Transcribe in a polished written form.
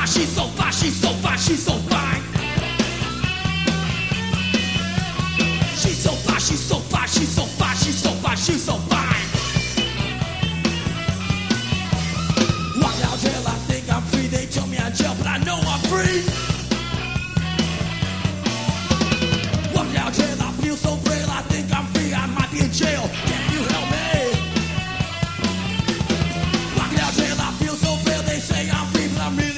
she's so fine, she's so fine, she's so fine. She's so fine, she's so fine, she's so fine, she's so fine, she's so fine. Walk out till I think I'm free. They told me I'm jail, but I know I'm free.